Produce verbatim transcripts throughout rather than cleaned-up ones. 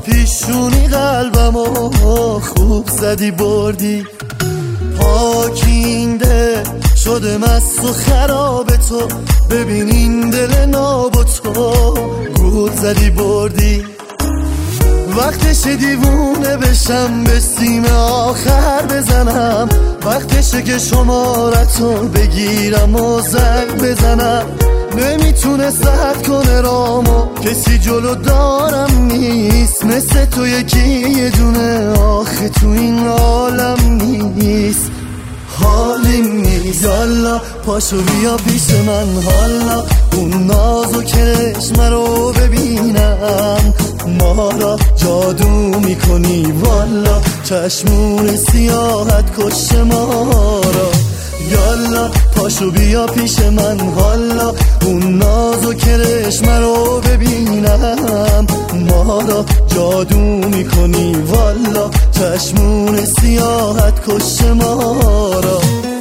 پیشونی قلبمو خوب زدی بردی، پاکینده شده مست و خراب تو، ببین این دل ناب و تو گول زدی بردی. وقتشه دیوونه بشم به سیم آخر بزنم، وقتشه که شمارتو بگیرم و زنگ بزنم. نمیتونه سخت کنه رامو، کسی جلو دارم نیست مثل تو یکی یه دونه آخه تو این عالم نیست. حالیم نیست یالا پاشو بیا پیش من، حالا اون ناز و کرشم رو ببینم. ما را جادو میکنی والا، چشمون سیاحت کش ما را. یالا پاشو بیا پیش من، حالا اون ناز و کرشم رو ببینم. ما را جادو میکنی والا، چشمون سیاحت کش ما را.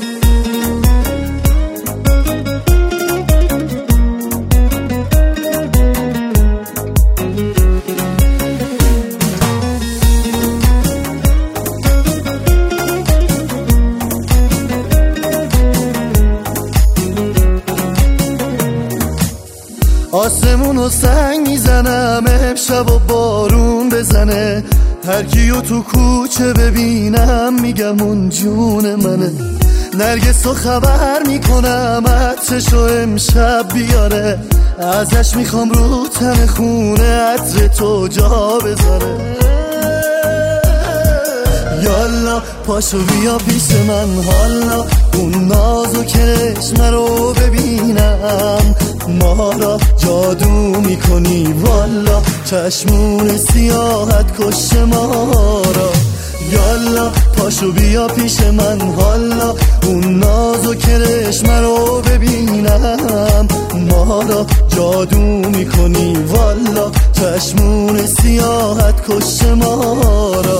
آسمونو سنگ میزنم امشب و بارون بزنه، هر کیو تو کوچه ببینم میگم اون جون منه. نرگسو خبر میکنم عطرشو امشب بیاره، ازش میخوام رو تن خونه عطر تو جا بذاره. یالا پاشو بیا پیش من، حالا اون ناز و کرشم رو ببینم. ما را جادو میکنی والا، چشمون سیاحت کش ما را. یالا پاشو بیا پیش من، حالا اون ناز و کرشم رو ببینم. ما را جادو میکنی والا، چشمون سیاحت کش ما را.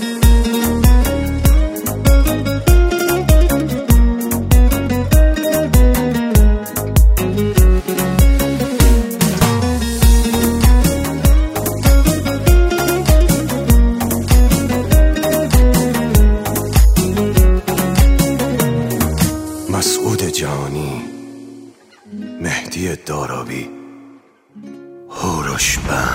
مسعود جانی، مهدی دارابی، هوروش بند.